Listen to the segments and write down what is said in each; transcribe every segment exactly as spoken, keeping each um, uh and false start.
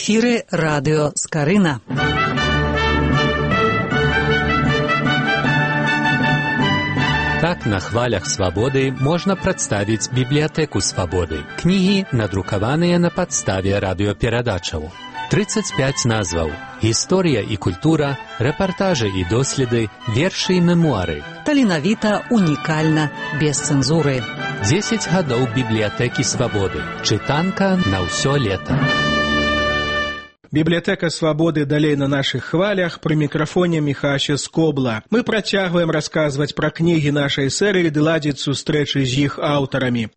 эфіры радыё Скарына. Так на хвалях свабоды можна прадставіць бібліятэку свабоды. Кнігі, надрукаваныя на падставе радыёперадачаў. тридцать пять назваў. Гісторыя і культура, рэпартажы і доследы, вершы і мемуары. Таленавіта, унікальна, без цэнзуры. дзесяць гадоў бібліятэкі свабоды. Чытанка на ўсё лета. Бібліятэка свабоды далей на нашых хвалях, пры мікрафоне Міхася Скобла. Мы працягваем расказваць пра кнігі нашай серыі ды ладзіць сустрэчы з іх аўтарамі.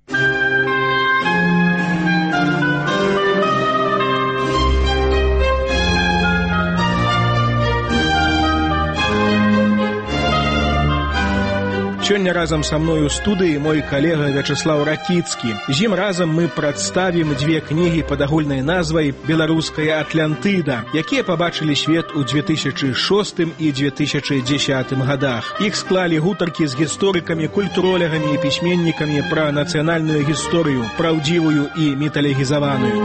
Сёння разам са мной у студыі мой калега Вячеслав Ракіцкі. З ім разам мы прадставім дзве кнігі пад агульнай назвай «Беларуская Атлантыда», якія пабачылі свет у две тысячы шостым і две тысячы дзесятым гадах. Іх склалі гутаркі з гісторыкамі, культуролягамі і пісьменнікамі пра нацыянальную гісторыю, праўдзівую і міталегізаваную.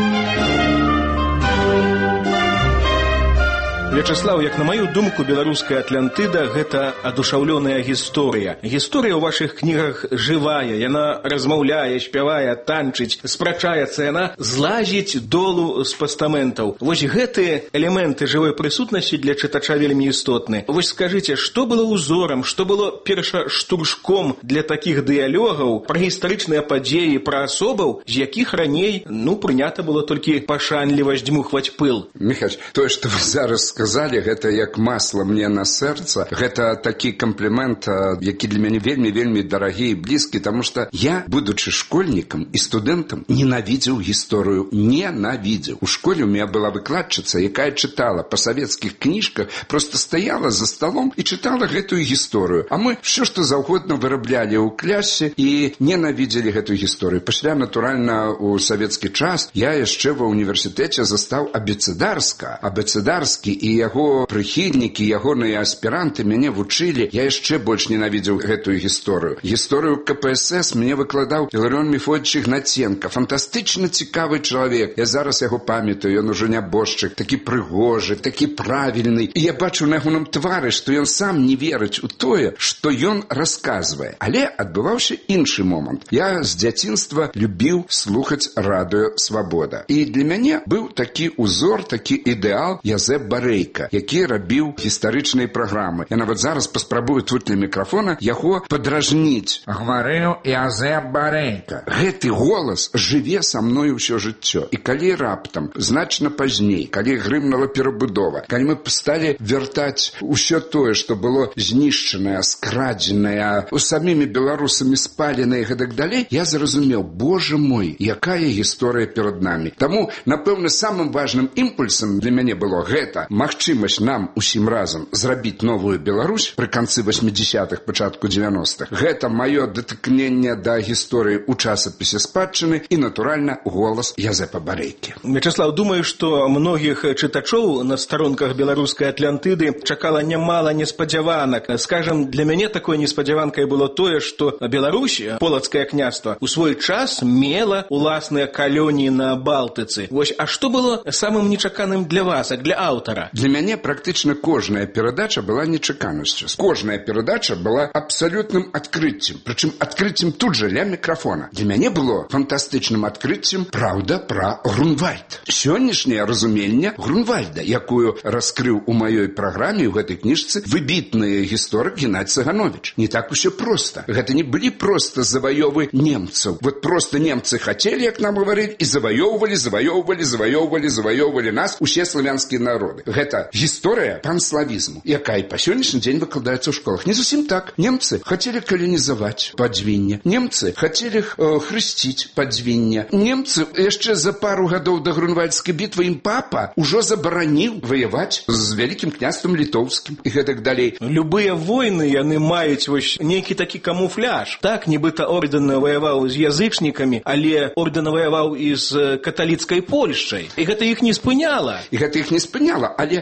Вячеслав, як на маю думку, беларуская Атлантыда – гэта адушаўлёная гісторыя. Гісторыя ў вашых кнігах жывая, яна размаўляе, спявае, танчыць, спрачаецца, яна злазіць долу з пастаментаў. Вось гэтыя элементы жывой прысутнасці для чытача вельмі істотны. Вось скажыце, што было ўзорам, што было першаштуршком для такіх дыялогаў пра гістарычныя падзеі, пра асобаў, з якіх раней, ну, прынята было толькі пашанліва здзьмухваць пыл? Міхась, тое, што вы зараз сказали, сказали, гэта як масла мне на сэрца. Гэта такі камплімент, які для мяне вельмі-вельмі дарагі і блізкі, таму што я, будучы школьнікам і студэнтам, ненавідзеў гісторыю. Ненавідзеў. У школе у меня была выкладчыца, якая чытала па савецкіх кніжках, просто стаяла за столом і чытала гэтую гісторыю. А мы все, што заўгодна выраблялі ў клясе і ненавідзелі гэтую гісторыю. Пасля, натуральна, у савецкі час я яшчэ ва універсітэце застаў абецэдарска. Абецэдарскі і яго прыхільнікі, ягоныя аспіранты мяне вучылі, я яшчэ больш ненавідзеў гэтую гісторыю. Гісторыю ка пэ эс эс мне выкладаў Іларыон Мефодійович Гнаценка, фантастычна цікавы чалавек. Я зараз яго памятаю, ён ужо нябожчык, такі прыгожы, такі правільны. І я бачу на ягоным твары, што ён сам не верыць у тое, што ён расказвае. Але адбываўся іншы момант. Я з дзяцінства любіў слухаць радыё Свабода. І для мяне быў такі узор, такі ідэал Язэп Барэй, які рабіў гістарычныя праграмы. Я нават зараз паспрабую тут для мікрафона яго падражніць. Гаварыў Язэп Барэйка. Гэты голас жыве са мной усё жыццё. І калі раптам, значна пазней, калі грымнула перабудова, калі мы сталі вяртаць усё тое, што было знішчанае, скрадзенае, самімі беларусамі спаленае і гэтак далей, я зразумеў, боже мой, якая гісторыя перад намі. Таму, напэўна, самым важным імпульсам для мяне было гэта магчымасць нам усім разам зрабіць новую Беларусь пры канцы восьмідзесятых, пачатку дзевяностых. Гэта маё датыкненне да гісторыі ў часапісе спадчыны і, натуральна, голас Язэпа Барэйкі. Вячеслав, думаю, што многіх чытачоў на старонках беларускай Атлантыды чакала нямала неспадзяванак. Скажам, для мяне такой неспадзяванкай было тое, што Беларусь, полацкае княства, у свой час мела уласныя калоніі на Балтыцы. Вось, а што было самым нечаканым для вас, як для аўтара? Для мяне практычна кожная перадача была нечаканасцю. Кожная перадача была абсалютным адкрыццем. Прычым адкрыццем тут жа ля мікрафона. Для мяне было фантастычным адкрыццем праўда пра Грунвальд. Сённяшняе разуменне Грунвальда, якую раскрыў у маёй праграме ў гэтай кніжцы выбітны гісторык Геннадзь Цагановіч. Не так усё проста. Гэта не былі проста заваёвы немцаў. Вот просто немцы хацелі, як нам гаварылі, і заваёўвалі, заваёўвалі, заваёўвалі, заваёўвалі нас усе славянскія народы. Гэта гісторыя панславізму, якая і па сённяшні дзень выкладаецца ў школах. Не зусім так. Немцы хацелі каланізаваць падзвінне. Немцы хацелі э, хрысціць падзвінне. Немцы яшчэ за пару гадоў да Грунвальдскай бітвы ім папа ўжо забараніў ваяваць з вялікім княствам літоўскім і гэтак далей. Любыя войны яны маюць вось нейкі такі камуфляж. Так, нібыта ордэн ваяваў з язычнікамі, але ордэн ваяваў і з каталіцкай Польшчай. І гэта іх не спыняла. І гэта іх не спыняла, але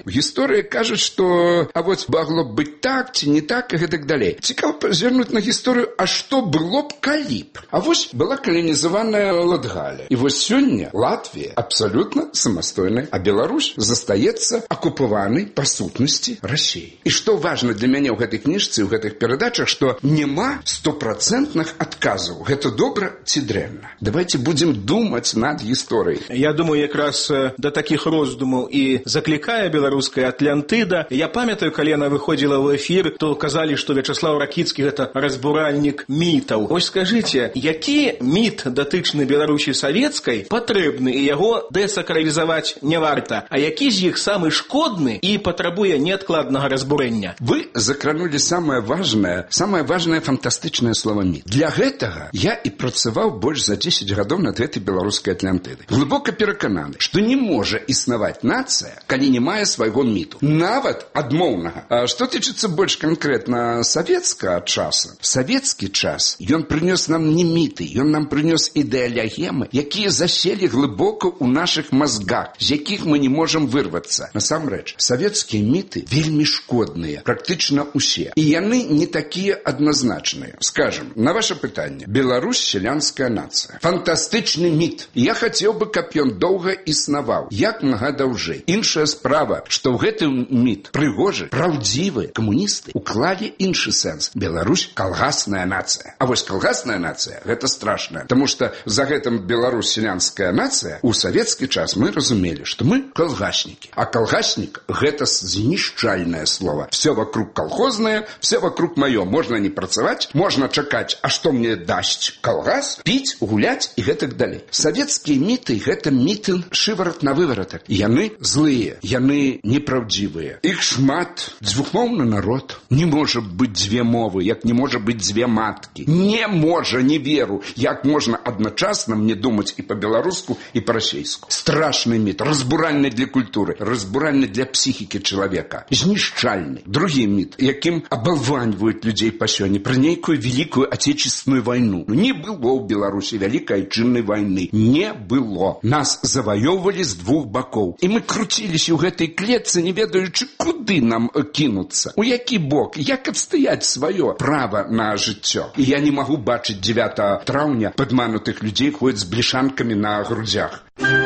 але гісторыя кажа, што а вось магло б быць так ці не так і гэтак далей. Цікава звернуць на гісторыю, а што было б калі б? А вось была каланізаваная Латгалія. І вось сёння Латвія абсалютна самастойная, а Беларусь застаецца акупаванай па сутнасці Расіі. І што важна для мяне ў гэтай кніжцы, ў гэтых перадачах, што няма стопроцентных адказаў. Гэта добра ці дрэнна? Давайте будзем думаць над гісторыяй. Я думаю, якраз да такіх роздумаў і заклікае беларуская Атлантыда. Я памятаю, калі яна выходзіла ў эфір, то казалі, што Вячаслав Ракіцкі гэта разбуральнік мітаў. Ось скажыце, які міт датычны Беларусі савецкай патрэбны і яго дэсакралізаваць не варта, а які з іх самы шкодны і патрабуе неадкладнага разбурэння? Вы закранули самае важнае, самае важнае фантастычнае слова міт. Для гэтага я і працаваў больш за дзесяць гадоў над гэтай беларускай Атлантыдай. Глыбока перакананы, што не можа існаваць нацыя, калі не мае свайго міту. Нават адмоўнага. А што тычыцца больш канкрэтна савецкага часу? Савецкі час, ён прынёс нам не міты, ён нам прынёс ідэалогемы, якія заселі глыбока ў нашых мазгах, з якіх мы не можам вырвацца. Насамрэч, савецкія міты вельмі шкодныя, практычна ўсе. І яны не такія адназначныя. Скажем, на ваше пытанне, Беларусь сялянская нацыя. Фантастычны міт. Я хацеў бы, каб ён доўга існаваў, як мага даўжэй. Іншая справа, што ў гэты міт прыгожы, праўдзівы камуністы уклалі іншы сэнс. Беларусь калгасная нацыя. А вось калгасная нацыя гэта страшная, таму што за гэтым Беларусь сялянская нацыя у савецкі час мы разумелі, што мы калгаснікі. А калгаснік гэта знішчальнае слово. Все вокруг колхозное, все вокруг маё. Можна не працаваць, можна чакаць, а што мне дасць калгас, піць, гуляць і гэтак далей. Савецкія міты гэта міты шыварат на вываратак. Яны злыя, яны непраўдзівыя. Іх шмат. Дзвюхмоўны народ. Не можа быць дзве мовы, як не можа быць дзве маткі. Не можа, не веру, як можна адначасна мне думаць і па-беларуску, і па-расейску. Страшны міт, разбуральны для культуры, разбуральны для псіхікі чалавека, знішчальны. Другі міт, якім абалваньваюць людзей па сёння пра нейкую великую отечественную войну. Не было ў Беларусі вялікай айчыннай вайны. Не было. Нас заваёўвалі з двух бакоў. І мы круціліся ў гэтай клетцы, не ведаючы, куды нам кінуцца. У які бок, як адстаяць сваё права на жыццё. І я не магу бачыць дзевятага траўня падманутых людзей ходзяць з блішанкамі на грудзях.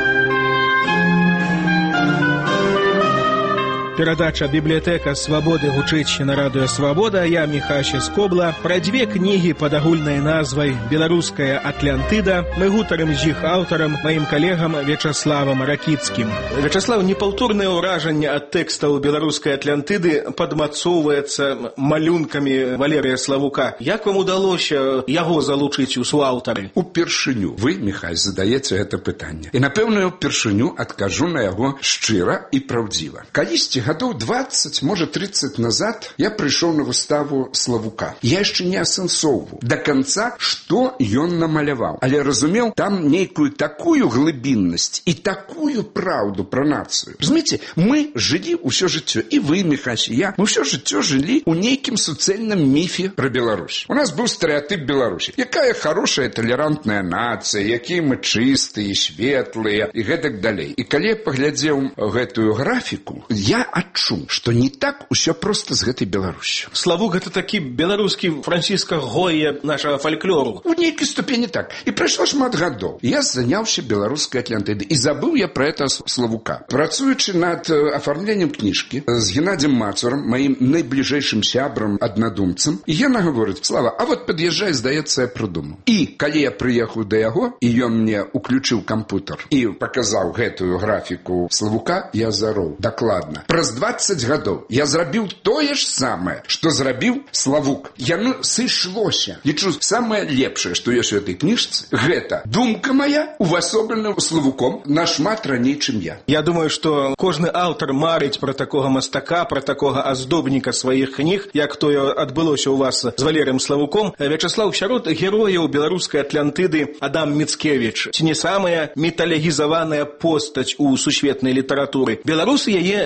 Перадача «Бібліятэка свабоды» гучыць на радыё «Свабода». Я Міхася Скобла. Пра дзве кнігі пад агульнай назвай «Беларуская Атлантыда» мы гутарым з іх аўтарам, маім калегам Вячаславам Ракіцкім. Вячаслав, непаўторнае ўражанне ад тэкстаў «Беларускай Атлантыды» падмацоўваецца малюнкамі Валерыя Славука. Як вам удалося яго залучыць у суаўтары? Упершыню вы, Міхай, задаеце гэта пытанне. І, напэўна, упершыню адкажу на яго шчыра і праўдзіва. Калісьці гадоў двадцать, можа тридцать назад я прыйшоў на выставу Славука. Я яшчэ не асэнсоўваў да канца, што ён намаляваў. Але разумеў там нейкую такую глыбіннасць і такую праўду пра нацыю. Разумееце, мы жылі ўсё жыццё, і вы, Міхась, і я, мы ўсё жыццё жылі ў нейкім суцэльным міфе пра Беларусь. У нас быў стэрэатып Беларусі. Якая хорошая талерантная нацыя, якія мы чыстыя, светлыя і гэтак далей. І калі я паглядзеў гэтую графіку, я адчуў, што не так усё проста з гэтай Беларусью. Славук гэта такі беларускі Францішка Гоя нашага фальклору. У нейкай ступені так. І прайшло шмат гадоў. Я заняўся беларускай Атлантыдай. І забыў я пра гэта Славука. Працуючы над афармленнем кніжкі з Геннадзем Мацурам, маім найбліжэйшым сябрам, аднадумцам, і яна гаворыць: Слава, а вот пад'язджай, здаецца, я прыдумаў. І калі я прыехаў да яго, і ён мне уключыў кампутер і паказаў гэтую графіку Славука, я зароў. Дакладна. Праз двадцать гадоў я зрабіў тое ж самае, што зрабіў Славук. Яно сышлося. Лічу, самае лепшае, што ёсць у этой кніжцы, гэта думка моя увасоблена Славуком нашмат раней, чым я. Я думаю, што кожны аўтар марыць пра такога мастака, пра такога аздобніка сваіх кніг, як тое адбылося ў вас з Валерыем Славуком. Вячаслав, сярод герояў беларускай Атлантыды Адам Міцкевіч. Ці не самая міталегізаваная постаць у сусветнай літаратуры. Беларусы яе міталегізавалі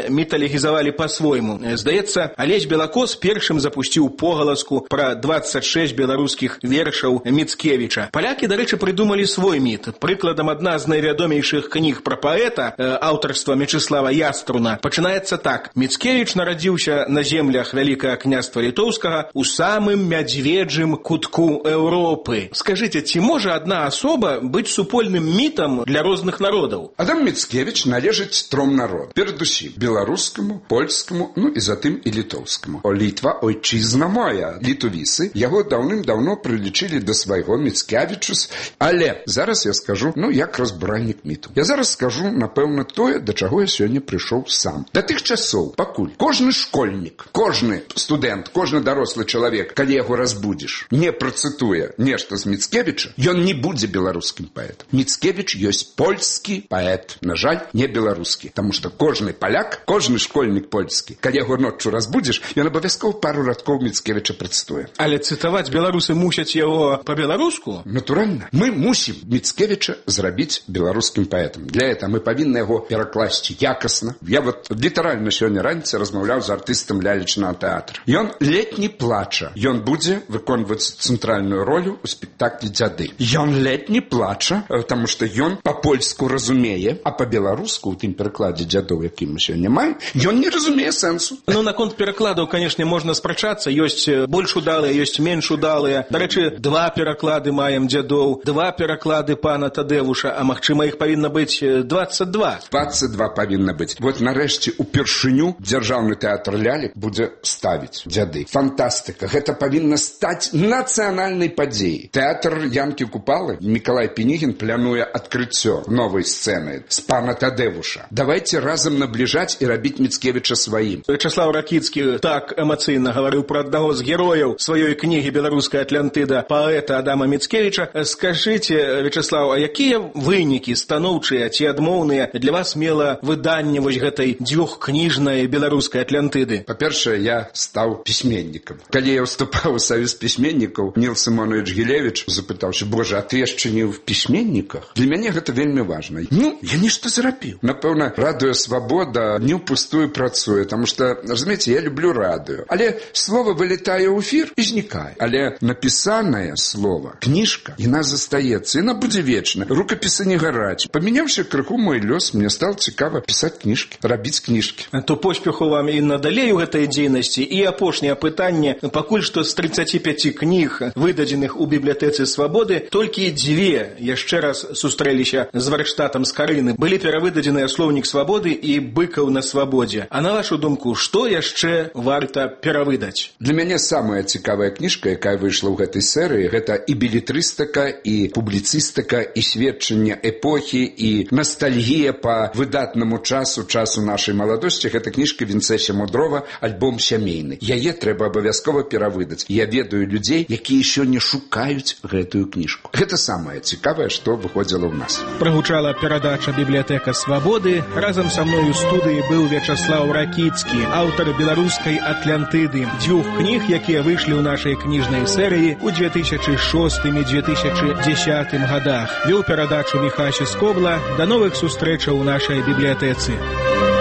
рэагізавалі па-свойму. Здаецца, Алесь Белакос першым запусціў погаласку пра дваццаць шэсць беларускіх вершаў Міцкевіча. Палякі, дарэчы, прыдумалі свой міт. Прыкладам, адна з найвядомейшых кніг пра паэта, аўтарства Мечыслава Яструна, пачынаецца так. Міцкевіч нарадзіўся на землях Вялікага княства Літоўскага у самым мядзведжым кутку Еўропы. Скажыце, ці можа адна асоба быць супольным мітам для розных народаў? Адам Міцкевіч належыць тром народам. Перадусім беларускаму, польскаму, ну і затым і літоўскаму. О, Літва, ойчызна моя. Літувісы яго даўным-даўно прылічылі да свайго Міцкевічус, але зараз я скажу, ну, як разбраннік міту. Я зараз скажу, напэўна, тое, да чаго я сёння прыйшоў сам. Да тых часоў, пакуль кожны школьнік, кожны студэнт, кожны дарослы чалавек, калі яго разбудзіш, не працытуе нешта з Міцкевіча, ён не будзе беларускім паэтам. Міцкевіч ёсць польскі паэт, на жаль, не беларускі, таму што кожны паляк, кожны школьнік польскі, калі яго ноччу разбудзіш, ён абавязкова пару радкоў Міцкевіча працытуе. Але цытаваць беларусы мусяць яго па-беларуску? Натуральна. Мы мусім Міцкевіча зрабіць беларускім паэтам. Для этого мы павінны яго перакласці якасна. Я вот літаральна сёння раніцай размаўляў з артыстам лялечнага тэатра. Ён ледь не плача. Ён будзе выконваць цэнтральную ролю ў спектаклі «Дзяды». Ён ледь не плача, таму што ён па-польску разумее, а па-беларуску ў тым перакладзе «Дзядоў», які мы сёння маем, ён не разумее сэнсу. Ну, наконт перакладаў, канешне, можна спрачацца. Ёсць больш удалыя, ёсць менш удалыя. Дарэчы, два пераклады маем «Дзядоў», два пераклады пана Тадэвуша, а магчыма, іх павінна быць дваццаць два. дваццаць два павінна быць. Вот нарэшце упершыню дзяржаўны тэатр лялек будзе ставіць «Дзяды». Фантастыка. Гэта павінна стаць нацыянальнай падзеяй. Тэатр Янкі Купалы, Мікалай Пінігін плануе адкрыццё новай сцэны з пана Тадэвуша. Давайте разам набліжаць і рабіць Міцкевіча сваім. Вячаслав Ракіцкі так эмацыйна гаварыў пра аднаго з герояў сваёй кнігі «Беларуская Атлантыда» паэта Адама Міцкевіча. Скажыце, Вячаслав, а якія вынікі станоўчыя ці адмоўныя для вас мела выданне вось гэтай дзвюхкніжнай беларускай Атлантыды? Па-першае, я стаў пісьменнікам. Калі я ўступаў у саюз пісьменнікаў, Ніл Сімонович Гілевіч запытаўся: «Божа, а ты яшчэ не ў пісьменніках?» Для мяне гэта вельмі важна. Ну, я нешта зрабіў. Напэўна, радыё «Свабода» не ўпустую працуе, таму што, разумееце, я люблю радыё. Але слова вылетае ў эфір і знікае. Але напісанае слова, кніжка, яна застаецца, яна будзе вечна. Рукапісы не гараць. Памяняўся крыху мой лёс, мне стало цікава пісаць кніжкі, рабіць кніжкі. То поспеху вам і надалей у гэтай дзейнасці. І апошняе пытанне. Пакуль што з трыццаці пяці кніг, выдадзеных у бібліятэцы «Свабоды», толькі дзве яшчэ раз сустрэліся з варштатам Скарыны. Былі перавыдадзеныя «Слоўнік свабоды» і «Быкаў на свабодзе». А на вашу думку, што яшчэ варта перавыдаць? Для мяне самая цікавая кніжка, якая выйшла ў гэтай серыі, гэта і белетрыстыка, і публіцыстыка, і сведчанне эпохі, і ностальгія па выдатнаму часу, часу нашай маладосці. Гэта кніжка Вінцэся Мудрова «Альбом сямейны». Яе трэба абавязкова перавыдаць. Я ведаю людзей, якія сёння шукаюць гэтую кніжку. Гэта самае цікавае, што выходзіла ў нас. Прагучала перадача «Бібліятэка свабоды». Разам са мной у студыі быў Вячаслав Ракіцкі, аўтар «Беларускай Атлантыды», дзвюх кніг, якія выйшлі ў нашай кніжнай серыі ў две тысячы шостым і две тысячы дзесятым гадах. Вёў перадачу Міхася Скобла. Да новых сустрэчаў у нашай бібліятэцы.